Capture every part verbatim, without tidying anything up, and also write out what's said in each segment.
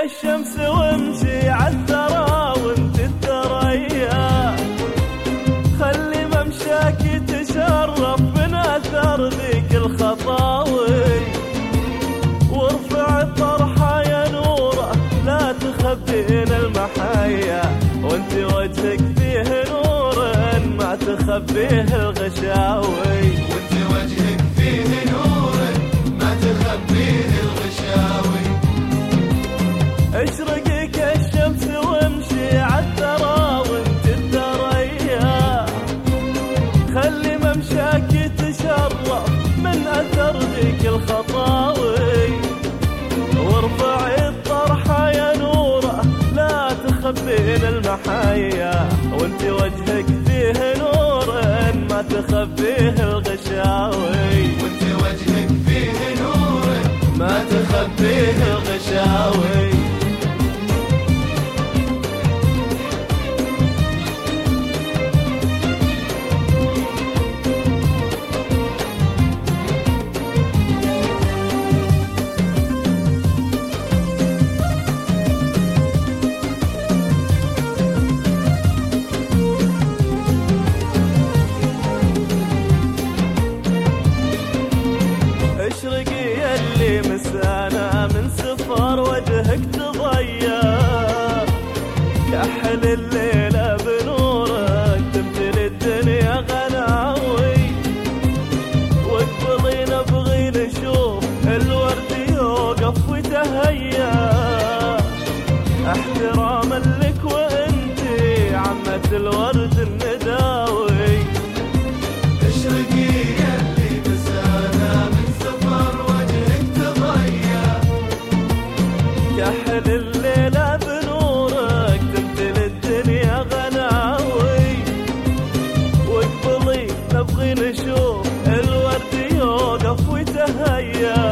الشمس وامشي عالثرى وانت الثريا، خلي ممشاك يتشرف من اثر ذيك الخطاوي، وارفع الطرحة يا نوره لا تخبين المحيا، وانت وجهك فيه نور ما تخبيه الغشاوي، وانت وجهك فيه نور ما تخبيه الغشاوي. اشرقي كالشمس وامشي عالثرى وانت الثريا، خلي ممشاك يتشرف من اثر ذيك الخطاوي، وارفعي الطرحة يا نوره لا تخبين المحيا، وانت وجهك فيه نور ما تخبيه الغشاوي، وانت وجهك فيه نور ما تخبيه الغشاوي. اشرقي يلي مسانا من سفر وجهك تضيا، كحل الليلة بنورك تمتلي الدنيا غناوي، واقبضي نبغي نشوف الورد يوقف وتهيا، احتراما لك وانتي عمة الورد النداوي. اشرقي يلي مسانا من سفر وجهك تضيا، كحل الليلة بنورك تمتلي الدنيا غناوي، واقبضي نبغي نشوف الورد يوقف وتهيا،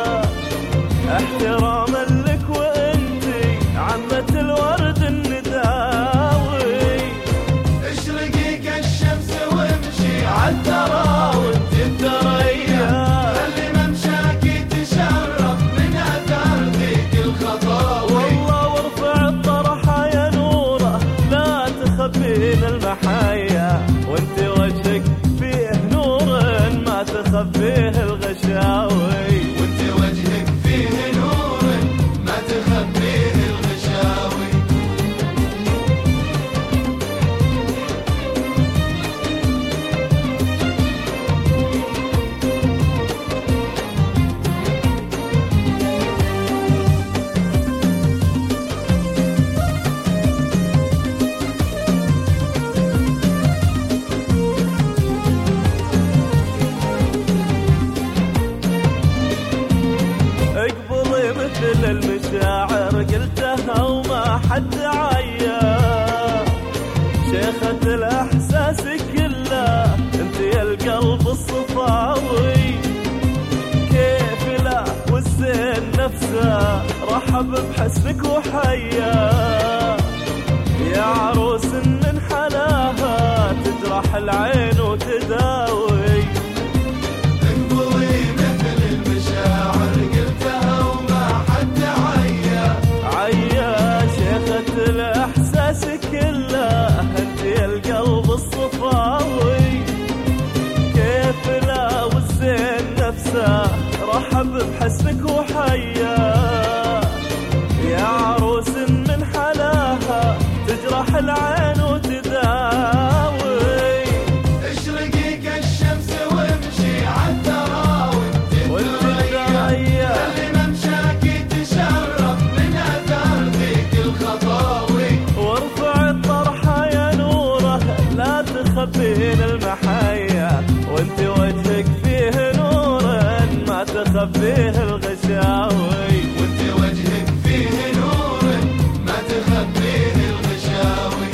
احتراما لك وانتي عمة الورد النداوي. اشرقي كالشمس وامشي عالثرى وانت الثريا، خلي ممشاك يتشرف من اثر ذيك الخطاوي، والله وارفع الطرحة يا نوره لا تخبين المحيا، وانت وجهك فيه نور ما تخبيه الغشاوي، وانت وجهك فيه نور ما تخبيه الغشاوي. اقبضي مثل المشاعر قلتها وما حد عيا، شيخة الاحساس كله انت يا القلب الصفاوي، كيف لا والزين نفسه رحب بحسنك وحيا، يا عروس من حلاها تجرح العين وتداوي. اقبضي مثل المشاعر قلتها وما حد عيا، عيا شيخة الإحساس كله انت يا القلب الصفاوي، كيف لا والزين نفسه رحب بحسنك وحيا، يا عروس من حلاها تجرح العين وتداوي. اشرقي كالشمس وامشي عالثرى وانت الثريا، خلي ممشاك يتشرف من اثر ذيك الخطاوي، وارفع الطرحة يا نوره لا تخبين المحيا، وانت وجهك فيه نور ما تخبيه الغشاوي، وانت وجهك فيه نور ما تخبيه الغشاوي.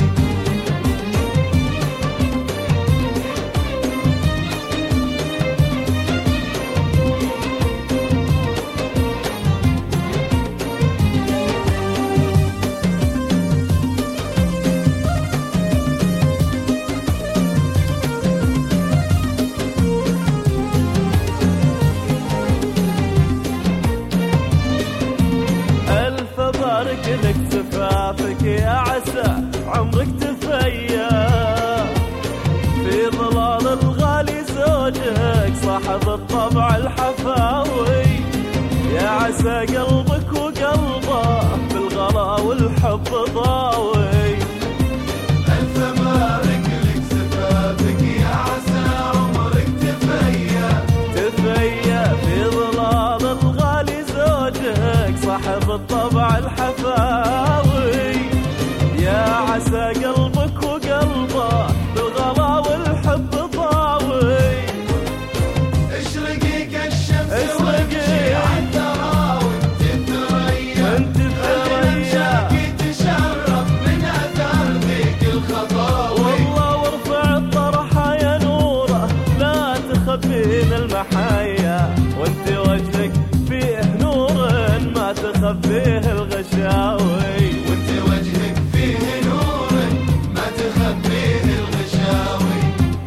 قلبك وقلبه بالغلا والحب ضاوي. ألف مبارك لك زفافك يا عسى عمرك تفيا تفيا في ظلال الغالي زوجك صاحب الطبع الحفاوي. يا عسى قلبك وقلبه بالغلا والحب ضاوي. اشرقي كالشمس وامشي عالثرى وانت الثريا انت الثريا تشرف من اثار ذيك الخطاوي. والله وارفع الطرحه يا نوره لا تخبين المحايا، وانت وجهك فيه نور ما تخبيه الغشاوي. وانت وجهك فيه نور ما تخبيه الغشاوي.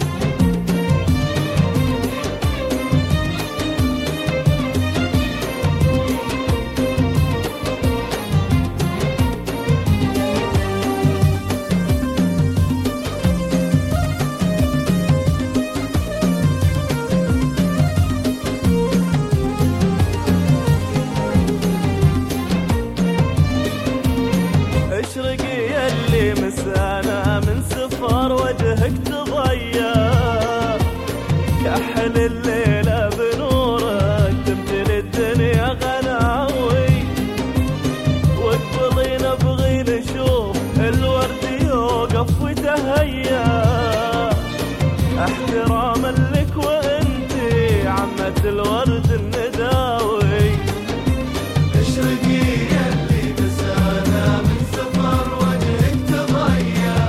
اشرقي يلي مسانا من سفر وجهك تضيا. كحل الليلة بنورك تمتلي الدنيا غناوي. واقبلي نبغي نشوف الورد يوقف وتهيا. احتراما لك وانتي عمة الورد النداوي. اشرقي يلي مسانا من سفر وجهك تضيا.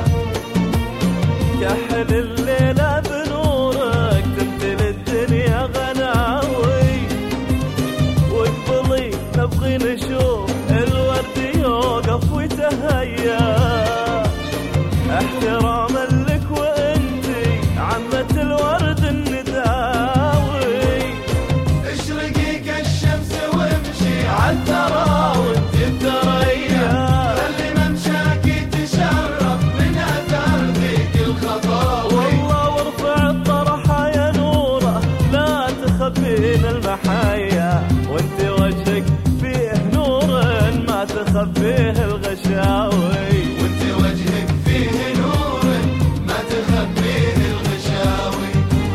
كحل الليلة بنورك تمتلي الدنيا غناوي. واقبلي نبغي نشوف الورد يوقف وتهيا. احتراما لك وانتي عمة الورد النداوي. اشرقي كالشمس وامشي عالثرى وانت الثريا. خلي ممشاكي تشرف من اثار ذيك الخطاوي. والله وارفع الطرحه يا نوره لا تخبين المحايا، وانت وجهك فيه نور ما تخبيه الغشاوي. وانت وجهك فيه نور ما تخبيه الغشاوي.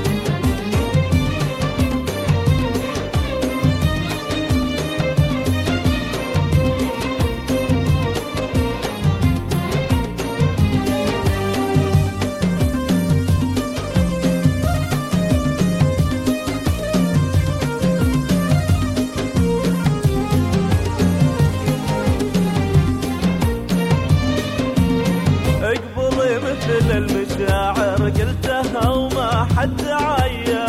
اقبلي مثل المشاعر قلتها وما حد عيا.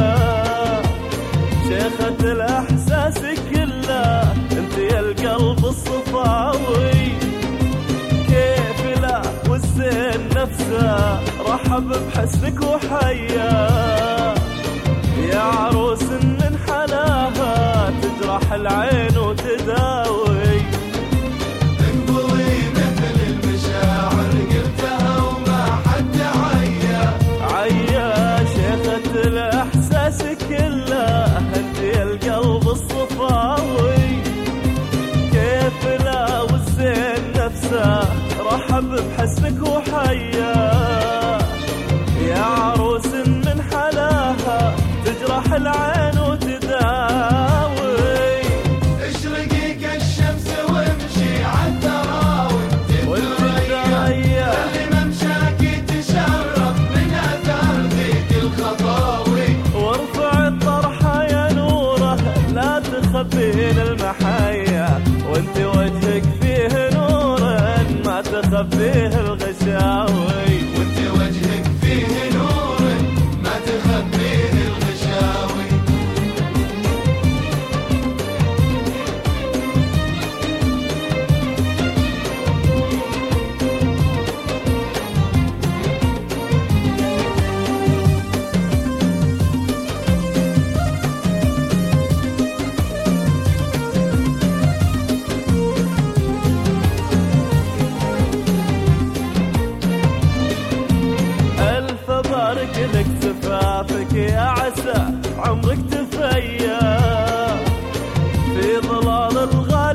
شيخة الاحساس كله انت يا القلب الصفاوي. كيف لا والزين نفسه رحب بحسنك وحيا. يا عروس من حلاها تجرح العين وتداوي. انقضي مثل المشاعر قلتها وما حد عيا. عيا شيخة الإحساس كله انت يا القلب الصفاوي. كيف لا والزين نفسه رحب بحسنك وحيا. يا عروس من حلاها تجرح العين وتداوي. اشرقي كالشمس وامشي عالثرى وانت الثريا. خلي ممشاكي تشرف من اثار ذيك الخطاوي. وارفع الطرحه يا نوره لا تخبين المحايا، وانت وجهك فيه نور ما تخبيه الغشاوي. وانت وجهك فيه نور ما تخبيه الغشاوي. عمرك تفيا في ظلال الغالي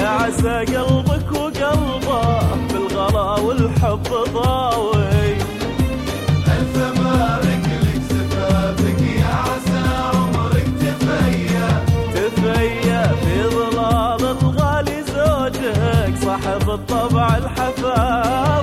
عسى قلبك وقلبه بالغلا والحب ضاوي. ألف بارك لك زفافك يا عسى عمرك تفيا تفيا في ظلال الغالي زوجك صاحب الطبع الحفاوي.